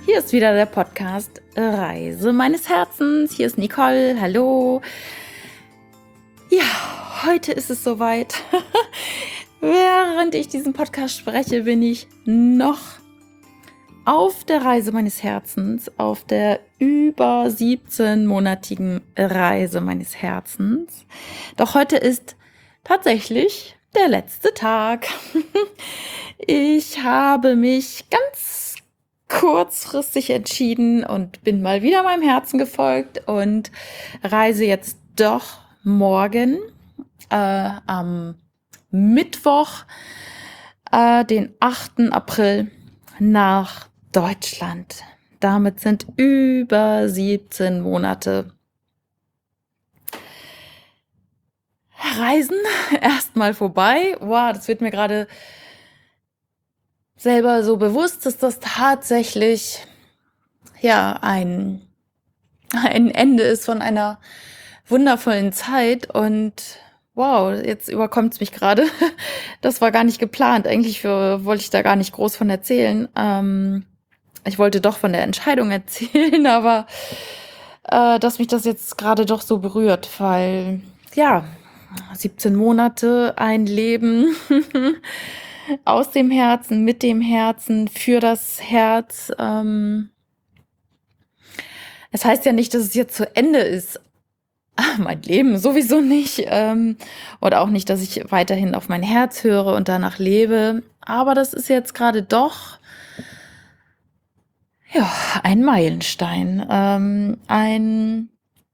Hier ist wieder der Podcast Reise meines Herzens. Hier ist Nicole. Hallo. Ja, heute ist es soweit. Während ich diesen Podcast spreche, bin ich noch auf der Reise meines Herzens, auf der über 17-monatigen Reise meines Herzens. Doch heute ist tatsächlich der letzte Tag. Ich habe mich ganz kurzfristig entschieden und bin mal wieder meinem Herzen gefolgt und reise jetzt doch morgen am Mittwoch, den 8. April nach Deutschland. Damit sind über 17 Monate Reisen erstmal vorbei. Wow, das wird mir gerade selber so bewusst, dass das tatsächlich ein Ende ist von einer wundervollen Zeit. Und wow, jetzt überkommt es mich gerade. Das war gar nicht geplant. Eigentlich wollte ich da gar nicht groß von erzählen. Ich wollte doch von der Entscheidung erzählen, aber dass mich das jetzt gerade doch so berührt, weil 17 Monate, ein Leben aus dem Herzen, mit dem Herzen, für das Herz. Es heißt ja nicht, dass es jetzt zu Ende ist. Mein Leben sowieso nicht. Oder auch nicht, dass ich weiterhin auf mein Herz höre und danach lebe. Aber das ist jetzt gerade doch ein Meilenstein. Ein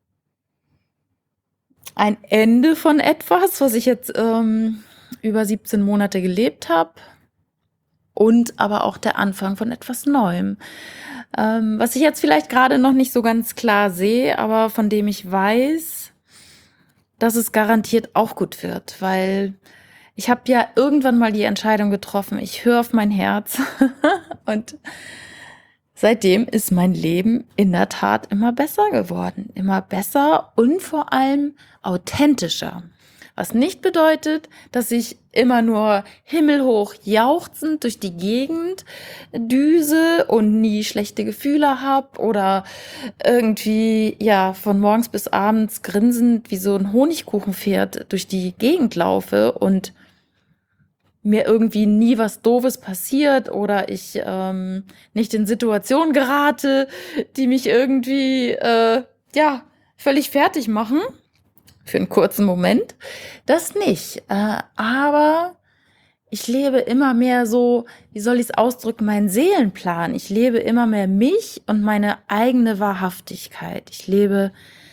Ende von etwas, was ich jetzt über 17 Monate gelebt habe. Und aber auch der Anfang von etwas Neuem. Was ich jetzt vielleicht gerade noch nicht so ganz klar sehe, aber von dem ich weiß, dass es garantiert auch gut wird. Weil ich habe ja irgendwann mal die Entscheidung getroffen, ich höre auf mein Herz. Und seitdem ist mein Leben in der Tat immer besser geworden. Immer besser und vor allem authentischer. Was nicht bedeutet, dass ich immer nur himmelhoch jauchzend durch die Gegend düse und nie schlechte Gefühle habe oder irgendwie von morgens bis abends grinsend wie so ein Honigkuchenpferd durch die Gegend laufe und mir irgendwie nie was Doofes passiert oder ich nicht in Situationen gerate, die mich irgendwie völlig fertig machen. Für einen kurzen Moment. Das nicht. Aber ich lebe immer mehr so, wie soll ich es ausdrücken, meinen Seelenplan. Ich lebe immer mehr mich und meine eigene Wahrhaftigkeit. Ich lebe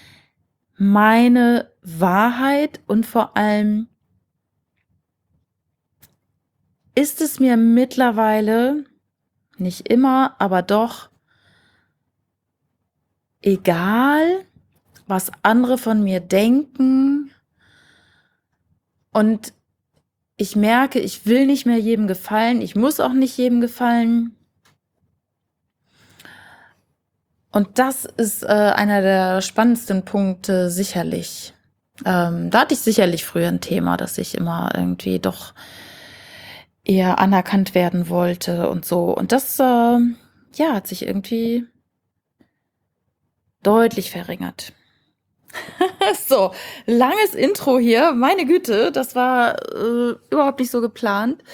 meine Wahrheit und vor allem ist es mir mittlerweile, nicht immer, aber doch egal, was andere von mir denken. Und ich merke, ich will nicht mehr jedem gefallen. Ich muss auch nicht jedem gefallen. Und das ist einer der spannendsten Punkte sicherlich. Da hatte ich sicherlich früher ein Thema, dass ich immer irgendwie doch eher anerkannt werden wollte und so. Und das hat sich irgendwie deutlich verringert. So, langes Intro hier. Meine Güte, das war überhaupt nicht so geplant.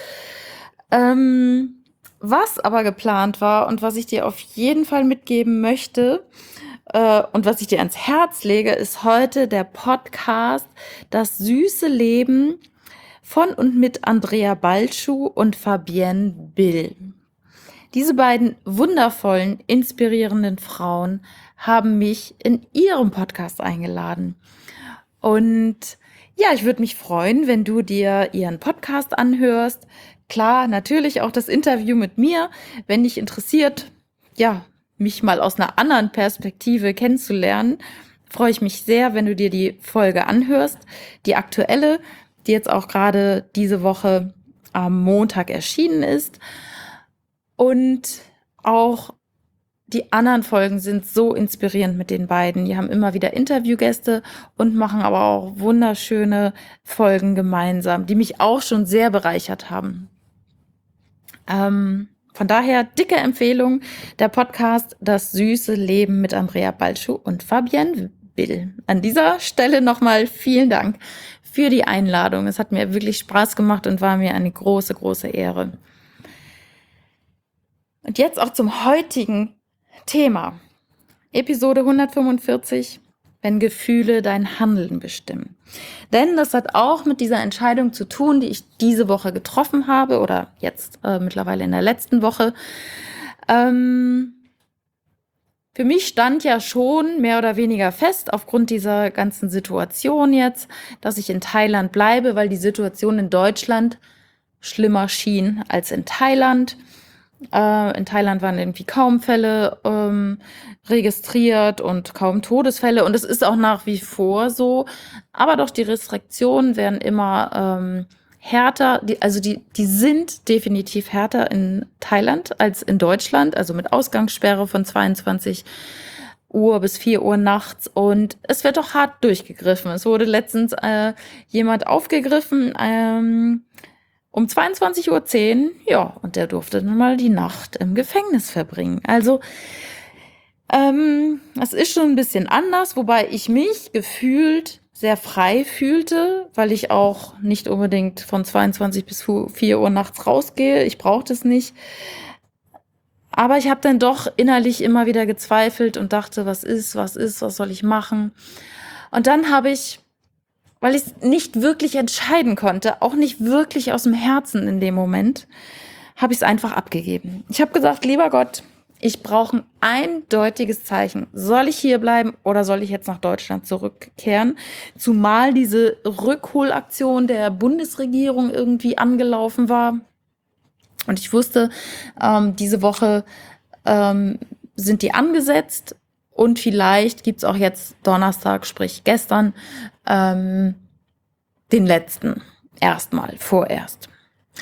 Was aber geplant war und was ich dir auf jeden Fall mitgeben möchte und was ich dir ans Herz lege, ist heute der Podcast Das süße Leben von und mit Andrea Balschuh und Fabienne Bill. Diese beiden wundervollen, inspirierenden Frauen haben mich in ihrem Podcast eingeladen. Und ich würde mich freuen, wenn du dir ihren Podcast anhörst. Klar, natürlich auch das Interview mit mir, wenn dich interessiert, mich mal aus einer anderen Perspektive kennenzulernen, freue ich mich sehr, wenn du dir die Folge anhörst. Die aktuelle, die jetzt auch gerade diese Woche am Montag erschienen ist. Und auch die anderen Folgen sind so inspirierend mit den beiden. Die haben immer wieder Interviewgäste und machen aber auch wunderschöne Folgen gemeinsam, die mich auch schon sehr bereichert haben. von daher dicke Empfehlung, der Podcast Das süße Leben mit Andrea Balschuh und Fabienne Will. An dieser Stelle nochmal vielen Dank für die Einladung. Es hat mir wirklich Spaß gemacht und war mir eine große, große Ehre. Und jetzt auch zum heutigen Thema. Episode 145, wenn Gefühle dein Handeln bestimmen. Denn das hat auch mit dieser Entscheidung zu tun, die ich diese Woche getroffen habe oder jetzt mittlerweile in der letzten Woche. Für mich stand ja schon mehr oder weniger fest, aufgrund dieser ganzen Situation jetzt, dass ich in Thailand bleibe, weil die Situation in Deutschland schlimmer schien als in Thailand. In Thailand waren irgendwie kaum Fälle registriert und kaum Todesfälle. Und es ist auch nach wie vor so. Aber doch, die Restriktionen werden immer härter. Die sind definitiv härter in Thailand als in Deutschland. Also mit Ausgangssperre von 22 Uhr bis 4 Uhr nachts. Und es wird doch hart durchgegriffen. Es wurde letztens jemand aufgegriffen, um 22:10 Uhr, ja, und der durfte dann mal die Nacht im Gefängnis verbringen. Also, es ist schon ein bisschen anders, wobei ich mich gefühlt sehr frei fühlte, weil ich auch nicht unbedingt von 22 bis 4 Uhr nachts rausgehe. Ich brauche das nicht. Aber ich habe dann doch innerlich immer wieder gezweifelt und dachte, was soll ich machen? Und dann habe ich, weil ich es nicht wirklich entscheiden konnte, auch nicht wirklich aus dem Herzen in dem Moment, habe ich es einfach abgegeben. Ich habe gesagt, lieber Gott, ich brauche ein eindeutiges Zeichen. Soll ich hier bleiben oder soll ich jetzt nach Deutschland zurückkehren? Zumal diese Rückholaktion der Bundesregierung irgendwie angelaufen war. Und ich wusste, diese Woche sind die angesetzt. Und vielleicht gibt's auch jetzt Donnerstag, sprich gestern, den letzten erstmal, vorerst.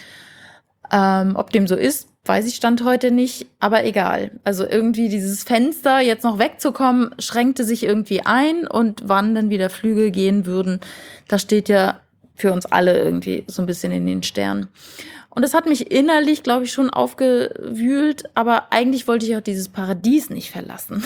Ob dem so ist, weiß ich Stand heute nicht, aber egal. Also irgendwie dieses Fenster, jetzt noch wegzukommen, schränkte sich irgendwie ein und wann dann wieder Flüge gehen würden, das steht ja für uns alle irgendwie so ein bisschen in den Sternen. Und das hat mich innerlich, glaube ich, schon aufgewühlt, aber eigentlich wollte ich auch dieses Paradies nicht verlassen.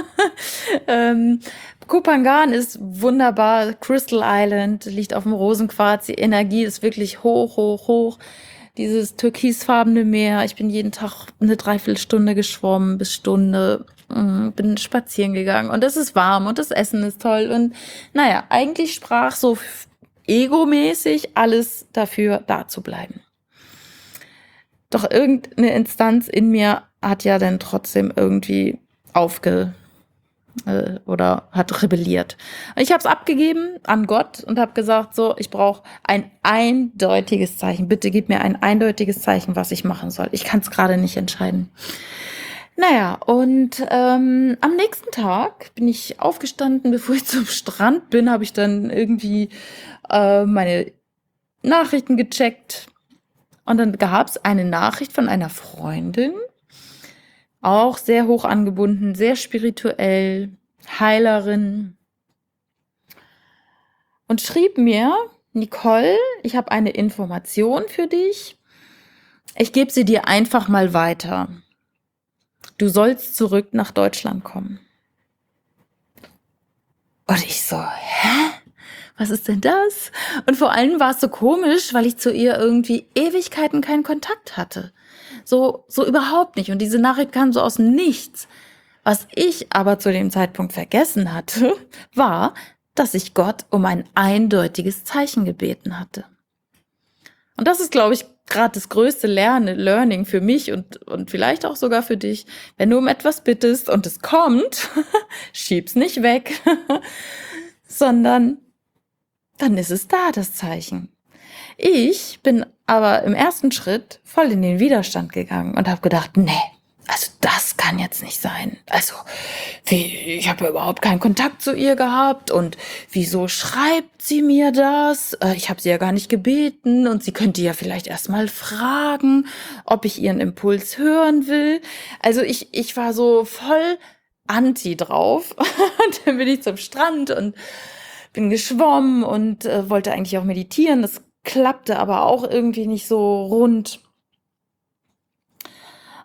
Koh Phangan ist wunderbar, Crystal Island liegt auf dem Rosenquarz, die Energie ist wirklich hoch, hoch, hoch. Dieses türkisfarbene Meer, ich bin jeden Tag eine Dreiviertelstunde geschwommen bis Stunde, bin spazieren gegangen und es ist warm und das Essen ist toll und naja, eigentlich sprach so egomäßig alles dafür, da zu bleiben. Doch irgendeine Instanz in mir hat ja dann trotzdem irgendwie oder hat rebelliert. Ich habe es abgegeben an Gott und habe gesagt, so, ich brauche ein eindeutiges Zeichen. Bitte gib mir ein eindeutiges Zeichen, was ich machen soll. Ich kann es gerade nicht entscheiden. Naja, und am nächsten Tag bin ich aufgestanden, bevor ich zum Strand bin, habe ich dann irgendwie meine Nachrichten gecheckt. Und dann gab es eine Nachricht von einer Freundin, auch sehr hoch angebunden, sehr spirituell, Heilerin. Und schrieb mir, Nicole, ich habe eine Information für dich. Ich gebe sie dir einfach mal weiter. Du sollst zurück nach Deutschland kommen. Und ich so, hä? Was ist denn das? Und vor allem war es so komisch, weil ich zu ihr irgendwie Ewigkeiten keinen Kontakt hatte. So überhaupt nicht. Und diese Nachricht kam so aus dem Nichts. Was ich aber zu dem Zeitpunkt vergessen hatte, war, dass ich Gott um ein eindeutiges Zeichen gebeten hatte. Und das ist, glaube ich, gerade das größte Learning für mich und vielleicht auch sogar für dich. Wenn du um etwas bittest und es kommt, schieb's nicht weg, sondern dann ist es da, das Zeichen. Ich bin aber im ersten Schritt voll in den Widerstand gegangen und habe gedacht, nee, also das kann jetzt nicht sein. Also ich habe ja überhaupt keinen Kontakt zu ihr gehabt und wieso schreibt sie mir das? Ich habe sie ja gar nicht gebeten und sie könnte ja vielleicht erst mal fragen, ob ich ihren Impuls hören will. Also ich war so voll anti drauf und dann bin ich zum Strand und bin geschwommen und wollte eigentlich auch meditieren. Das klappte aber auch irgendwie nicht so rund.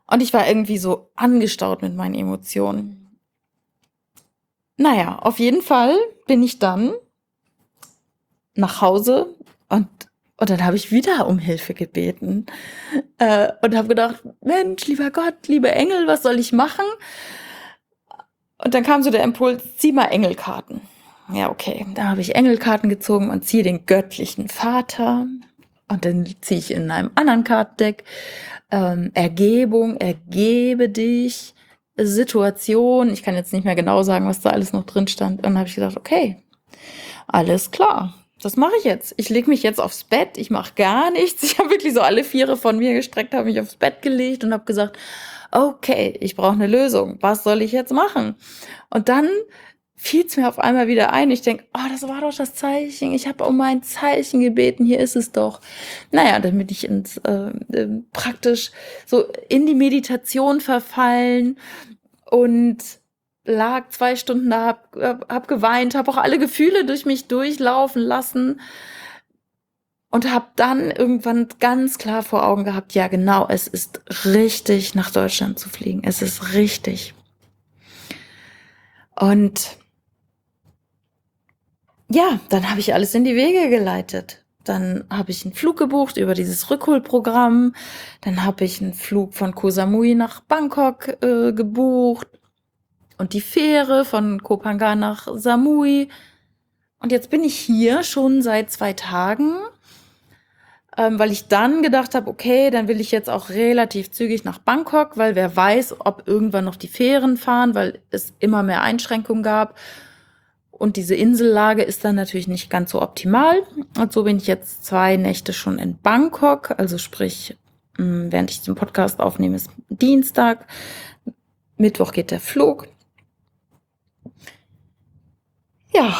Und ich war irgendwie so angestaut mit meinen Emotionen. Naja, auf jeden Fall bin ich dann nach Hause und dann habe ich wieder um Hilfe gebeten und habe gedacht, Mensch, lieber Gott, liebe Engel, was soll ich machen? Und dann kam so der Impuls, zieh mal Engelkarten. Ja, okay, da habe ich Engelkarten gezogen und ziehe den göttlichen Vater. Und dann ziehe ich in einem anderen Kartendeck Ergebung, ergebe dich, Situation. Ich kann jetzt nicht mehr genau sagen, was da alles noch drin stand. Und dann habe ich gedacht, okay, alles klar. Das mache ich jetzt. Ich lege mich jetzt aufs Bett, ich mache gar nichts. Ich habe wirklich so alle Viere von mir gestreckt, habe mich aufs Bett gelegt und habe gesagt, okay, ich brauche eine Lösung. Was soll ich jetzt machen? Und dann fiel es mir auf einmal wieder ein. Ich denke, oh, das war doch das Zeichen. Ich habe um mein Zeichen gebeten. Hier ist es doch. Naja, dann bin ich praktisch so in die Meditation verfallen und lag 2 Stunden da, hab geweint, habe auch alle Gefühle durch mich durchlaufen lassen und habe dann irgendwann ganz klar vor Augen gehabt, ja genau, es ist richtig, nach Deutschland zu fliegen. Es ist richtig. Und ja, dann habe ich alles in die Wege geleitet. Dann habe ich einen Flug gebucht über dieses Rückholprogramm. Dann habe ich einen Flug von Koh Samui nach Bangkok gebucht und die Fähre von Koh Phangan nach Samui. Und jetzt bin ich hier schon seit 2 Tagen, weil ich dann gedacht habe, okay, dann will ich jetzt auch relativ zügig nach Bangkok, weil wer weiß, ob irgendwann noch die Fähren fahren, weil es immer mehr Einschränkungen gab. Und diese Insellage ist dann natürlich nicht ganz so optimal. Und so bin ich jetzt 2 Nächte schon in Bangkok. Also sprich, während ich den Podcast aufnehme, ist Dienstag. Mittwoch geht der Flug. Ja.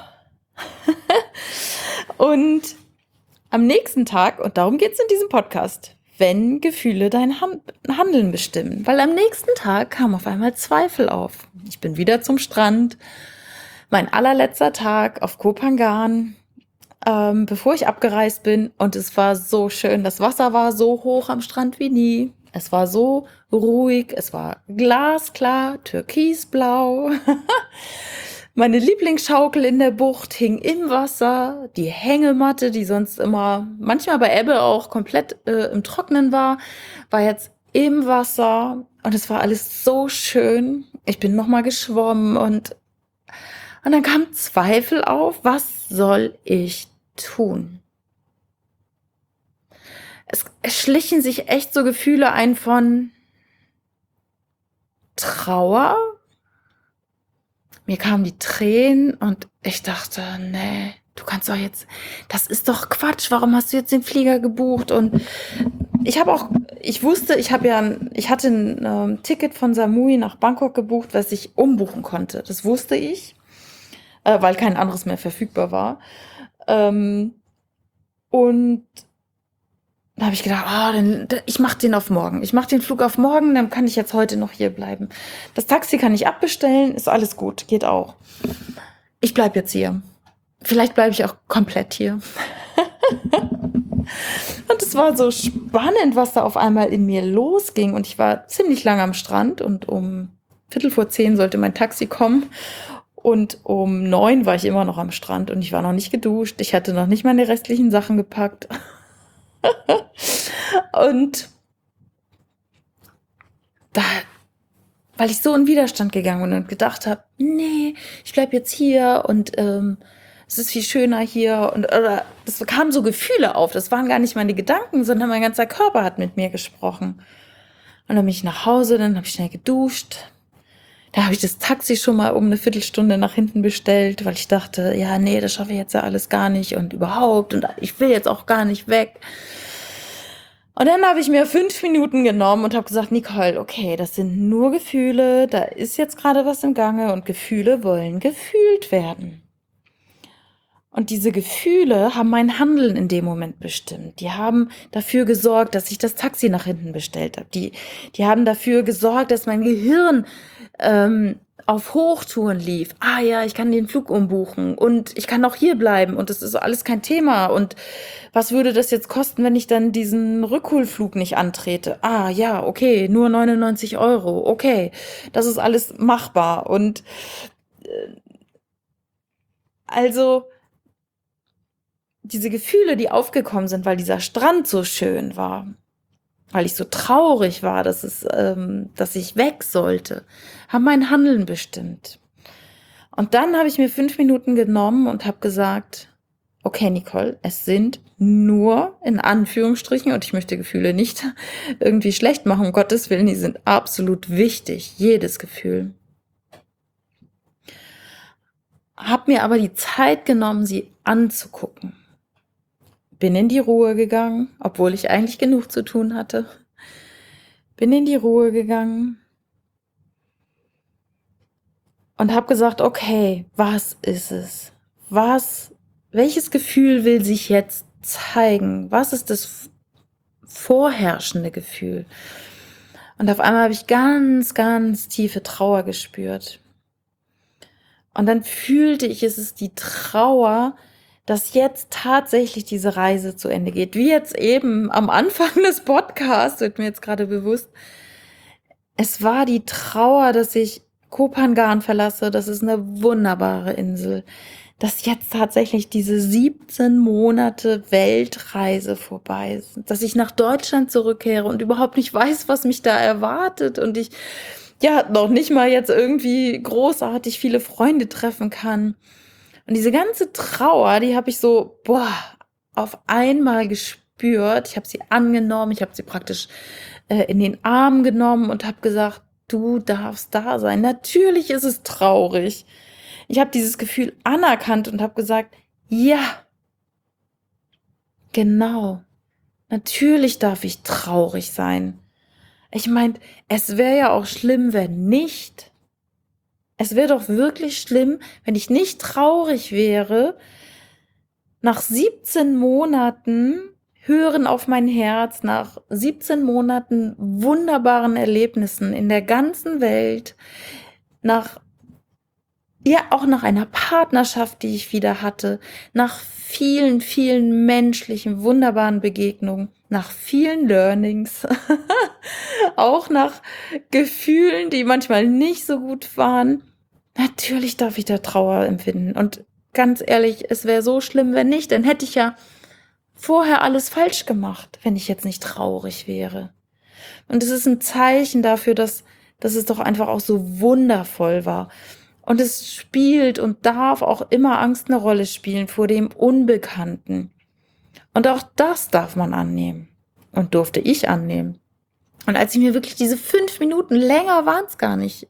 Und am nächsten Tag, und darum geht es in diesem Podcast, wenn Gefühle dein Handeln bestimmen. Weil am nächsten Tag kamen auf einmal Zweifel auf. Ich bin wieder zum Strand. Mein allerletzter Tag auf Koh Phangan, bevor ich abgereist bin. Und es war so schön. Das Wasser war so hoch am Strand wie nie. Es war so ruhig. Es war glasklar, türkisblau. Meine Lieblingsschaukel in der Bucht hing im Wasser. Die Hängematte, die sonst immer, manchmal bei Ebbe auch komplett im Trocknen war jetzt im Wasser. Und es war alles so schön. Ich bin nochmal geschwommen und dann kam Zweifel auf, was soll ich tun? Es schlichen sich echt so Gefühle ein von Trauer. Mir kamen die Tränen und ich dachte, nee, du kannst doch jetzt, das ist doch Quatsch, warum hast du jetzt den Flieger gebucht? Und ich hatte ein Ticket von Samui nach Bangkok gebucht, was ich umbuchen konnte. Das wusste ich, weil kein anderes mehr verfügbar war. Und da habe ich gedacht, ich mache den auf morgen. Ich mache den Flug auf morgen, dann kann ich jetzt heute noch hier bleiben. Das Taxi kann ich abbestellen, ist alles gut, geht auch. Ich bleibe jetzt hier. Vielleicht bleibe ich auch komplett hier. Und es war so spannend, was da auf einmal in mir losging. Und ich war ziemlich lange am Strand und um 9:15 sollte mein Taxi kommen. Und um 9 war ich immer noch am Strand und ich war noch nicht geduscht. Ich hatte noch nicht meine restlichen Sachen gepackt. Und da, weil ich so in Widerstand gegangen bin und gedacht habe, nee, ich bleib jetzt hier und es ist viel schöner hier. Und das kamen so Gefühle auf. Das waren gar nicht meine Gedanken, sondern mein ganzer Körper hat mit mir gesprochen. Und dann bin ich nach Hause, dann habe ich schnell geduscht. Da habe ich das Taxi schon mal um eine Viertelstunde nach hinten bestellt, weil ich dachte, ja, nee, das schaffe ich jetzt ja alles gar nicht und überhaupt und ich will jetzt auch gar nicht weg. Und dann habe ich mir 5 Minuten genommen und habe gesagt, Nicole, okay, das sind nur Gefühle, da ist jetzt gerade was im Gange und Gefühle wollen gefühlt werden. Und diese Gefühle haben mein Handeln in dem Moment bestimmt. Die haben dafür gesorgt, dass ich das Taxi nach hinten bestellt habe. Die haben dafür gesorgt, dass mein Gehirn auf Hochtouren lief. Ah ja, ich kann den Flug umbuchen und ich kann auch hier bleiben und das ist alles kein Thema. Und was würde das jetzt kosten, wenn ich dann diesen Rückholflug nicht antrete? Ah ja, okay, nur 99 €. Okay, das ist alles machbar. Und also diese Gefühle, die aufgekommen sind, weil dieser Strand so schön war, weil ich so traurig war, dass ich weg sollte, haben mein Handeln bestimmt. Und dann habe ich mir 5 Minuten genommen und habe gesagt, okay, Nicole, es sind nur in Anführungsstrichen, und ich möchte Gefühle nicht irgendwie schlecht machen, um Gottes Willen, die sind absolut wichtig, jedes Gefühl. Hab mir aber die Zeit genommen, sie anzugucken. Bin in die Ruhe gegangen, obwohl ich eigentlich genug zu tun hatte. Bin in die Ruhe gegangen und habe gesagt, okay, was ist es? Welches Gefühl will sich jetzt zeigen? Was ist das vorherrschende Gefühl? Und auf einmal habe ich ganz, ganz tiefe Trauer gespürt. Und dann fühlte ich, es ist die Trauer, dass jetzt tatsächlich diese Reise zu Ende geht. Wie jetzt eben am Anfang des Podcasts, wird mir jetzt gerade bewusst. Es war die Trauer, dass ich Koh Phangan verlasse. Das ist eine wunderbare Insel. Dass jetzt tatsächlich diese 17 Monate Weltreise vorbei sind. Dass ich nach Deutschland zurückkehre und überhaupt nicht weiß, was mich da erwartet. Und ich noch nicht mal jetzt irgendwie großartig viele Freunde treffen kann. Und diese ganze Trauer, die habe ich so, auf einmal gespürt. Ich habe sie angenommen, ich habe sie praktisch in den Arm genommen und habe gesagt, du darfst da sein. Natürlich ist es traurig. Ich habe dieses Gefühl anerkannt und habe gesagt, ja, genau, natürlich darf ich traurig sein. Ich meine, es wäre ja auch schlimm, wenn nicht. Es wäre doch wirklich schlimm, wenn ich nicht traurig wäre, nach 17 Monaten hören auf mein Herz, nach 17 Monaten wunderbaren Erlebnissen in der ganzen Welt, auch nach einer Partnerschaft, die ich wieder hatte, nach vielen, vielen menschlichen, wunderbaren Begegnungen, nach vielen Learnings, auch nach Gefühlen, die manchmal nicht so gut waren. Natürlich darf ich da Trauer empfinden. Und ganz ehrlich, es wäre so schlimm, wenn nicht. Dann hätte ich ja vorher alles falsch gemacht, wenn ich jetzt nicht traurig wäre. Und es ist ein Zeichen dafür, dass es doch einfach auch so wundervoll war. Und es spielt und darf auch immer Angst eine Rolle spielen vor dem Unbekannten. Und auch das darf man annehmen. Und durfte ich annehmen. Und als ich mir wirklich diese 5 Minuten, länger war es gar nicht,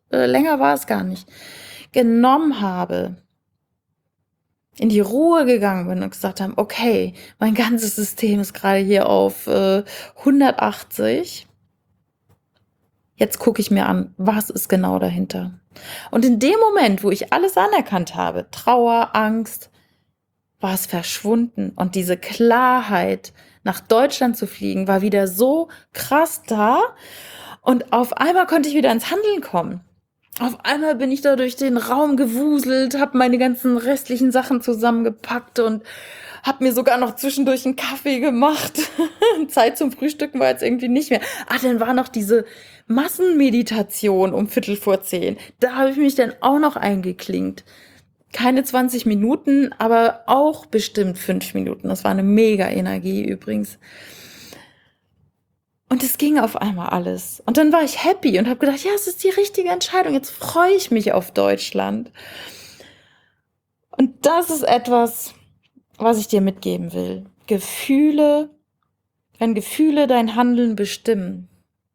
genommen habe, in die Ruhe gegangen bin und gesagt habe, okay, mein ganzes System ist gerade hier auf 180. Jetzt gucke ich mir an, was ist genau dahinter. Und in dem Moment, wo ich alles anerkannt habe, Trauer, Angst, war es verschwunden. Und diese Klarheit, nach Deutschland zu fliegen, war wieder so krass da. Und auf einmal konnte ich wieder ins Handeln kommen. Auf einmal bin ich da durch den Raum gewuselt, habe meine ganzen restlichen Sachen zusammengepackt und habe mir sogar noch zwischendurch einen Kaffee gemacht. Zeit zum Frühstücken war jetzt irgendwie nicht mehr. Dann war noch diese Massenmeditation um 9:45. Da habe ich mich dann auch noch eingeklinkt. Keine 20 Minuten, aber auch bestimmt 5 Minuten. Das war eine mega Energie übrigens. Und es ging auf einmal alles. Und dann war ich happy und habe gedacht, ja, es ist die richtige Entscheidung. Jetzt freue ich mich auf Deutschland. Und das ist etwas, was ich dir mitgeben will. Wenn Gefühle dein Handeln bestimmen,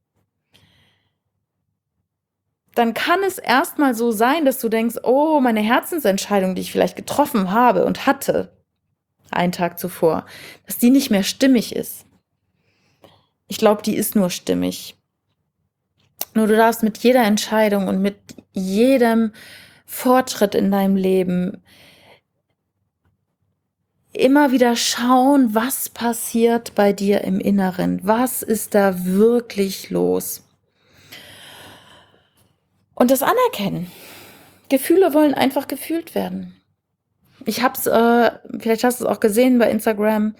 dann kann es erstmal so sein, dass du denkst, oh, meine Herzensentscheidung, die ich vielleicht getroffen habe und hatte, einen Tag zuvor, dass die nicht mehr stimmig ist. Ich glaube, die ist nur stimmig. Nur du darfst mit jeder Entscheidung und mit jedem Fortschritt in deinem Leben immer wieder schauen, was passiert bei dir im Inneren. Was ist da wirklich los? Und das anerkennen. Gefühle wollen einfach gefühlt werden. Ich habe es, vielleicht hast du es auch gesehen bei Instagram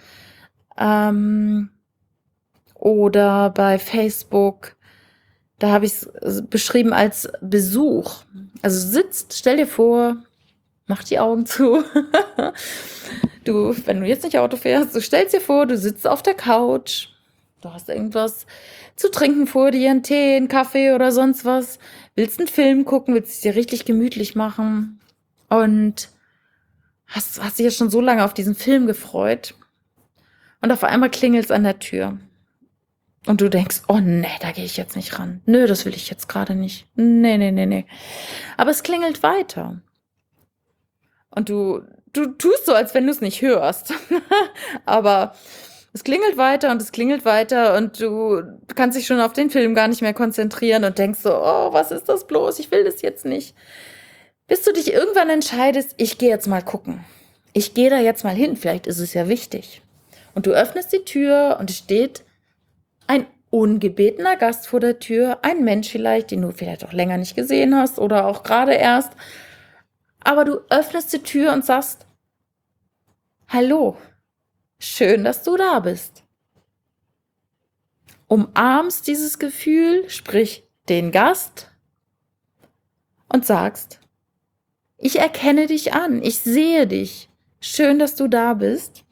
oder bei Facebook. Da habe ich es beschrieben als Besuch. Also stell dir vor, mach die Augen zu. Wenn du jetzt nicht Auto fährst, du stellst dir vor, du sitzt auf der Couch, du hast irgendwas zu trinken vor dir, einen Tee, einen Kaffee oder sonst was, willst einen Film gucken, willst es dir richtig gemütlich machen und hast dich jetzt schon so lange auf diesen Film gefreut und auf einmal klingelt es an der Tür. Und du denkst, oh nee, da gehe ich jetzt nicht ran. Nö, das will ich jetzt gerade nicht. Nee. Aber es klingelt weiter. Und du tust so, als wenn du es nicht hörst. Aber es klingelt weiter und es klingelt weiter und du kannst dich schon auf den Film gar nicht mehr konzentrieren und denkst so, oh, was ist das bloß? Ich will das jetzt nicht. Bis du dich irgendwann entscheidest, ich gehe jetzt mal gucken. Ich gehe da jetzt mal hin, vielleicht ist es ja wichtig. Und du öffnest die Tür und es steht ein ungebetener Gast vor der Tür, ein Mensch vielleicht, den du vielleicht auch länger nicht gesehen hast oder auch gerade erst. Aber du öffnest die Tür und sagst, hallo, schön, dass du da bist. Umarmst dieses Gefühl, sprich den Gast und sagst, ich erkenne dich an, ich sehe dich, schön, dass du da bist.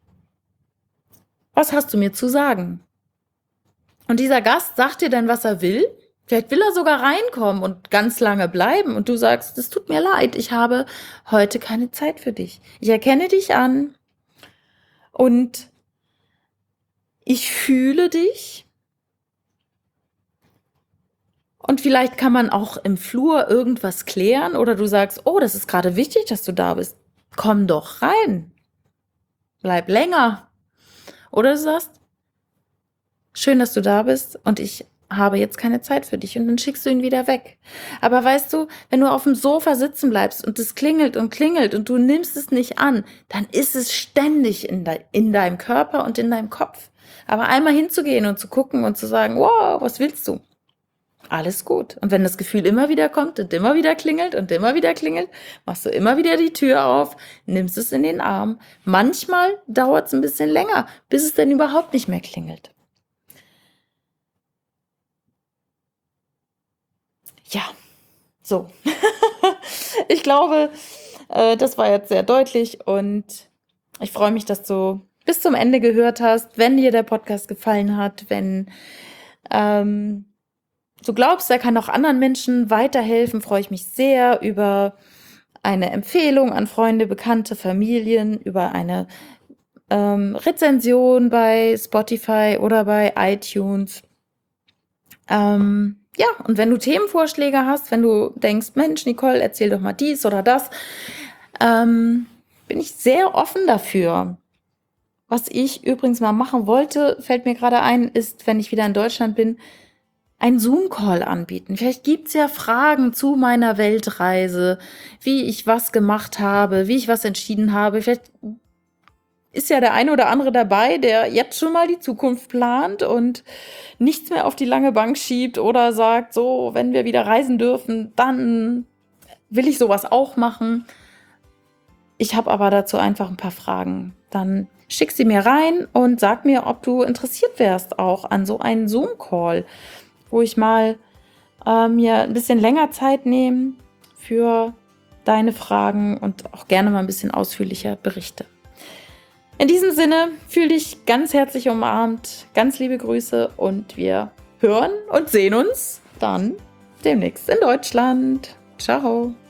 Was hast du mir zu sagen? Und dieser Gast sagt dir dann, was er will. Vielleicht will er sogar reinkommen und ganz lange bleiben. Und du sagst, es tut mir leid, ich habe heute keine Zeit für dich. Ich erkenne dich an und ich fühle dich. Und vielleicht kann man auch im Flur irgendwas klären oder du sagst, oh, das ist gerade wichtig, dass du da bist. Komm doch rein. Bleib länger. Oder du sagst, schön, dass du da bist und ich habe jetzt keine Zeit für dich und dann schickst du ihn wieder weg. Aber weißt du, wenn du auf dem Sofa sitzen bleibst und es klingelt und du nimmst es nicht an, dann ist es ständig in deinem Körper und in deinem Kopf. Aber einmal hinzugehen und zu gucken und zu sagen, wow, was willst du? Alles gut. Und wenn das Gefühl immer wieder kommt und immer wieder klingelt, machst du immer wieder die Tür auf, nimmst es in den Arm. Manchmal dauert es ein bisschen länger, bis es dann überhaupt nicht mehr klingelt. Ja, so. Ich glaube, das war jetzt sehr deutlich und ich freue mich, dass du bis zum Ende gehört hast. Wenn dir der Podcast gefallen hat, wenn du glaubst, er kann auch anderen Menschen weiterhelfen, freue ich mich sehr über eine Empfehlung an Freunde, Bekannte, Familien, über eine Rezension bei Spotify oder bei iTunes. Ja, und wenn du Themenvorschläge hast, wenn du denkst, Mensch, Nicole, erzähl doch mal dies oder das, bin ich sehr offen dafür. Was ich übrigens mal machen wollte, fällt mir gerade ein, ist, wenn ich wieder in Deutschland bin, einen Zoom-Call anbieten. Vielleicht gibt's ja Fragen zu meiner Weltreise, wie ich was gemacht habe, wie ich was entschieden habe. Vielleicht ist ja der eine oder andere dabei, der jetzt schon mal die Zukunft plant und nichts mehr auf die lange Bank schiebt oder sagt, so, wenn wir wieder reisen dürfen, dann will ich sowas auch machen. Ich habe aber dazu einfach ein paar Fragen. Dann schick sie mir rein und sag mir, ob du interessiert wärst auch an so einen Zoom-Call, wo ich mal mir ein bisschen länger Zeit nehme für deine Fragen und auch gerne mal ein bisschen ausführlicher berichte. In diesem Sinne, fühl dich ganz herzlich umarmt, ganz liebe Grüße und wir hören und sehen uns dann demnächst in Deutschland. Ciao.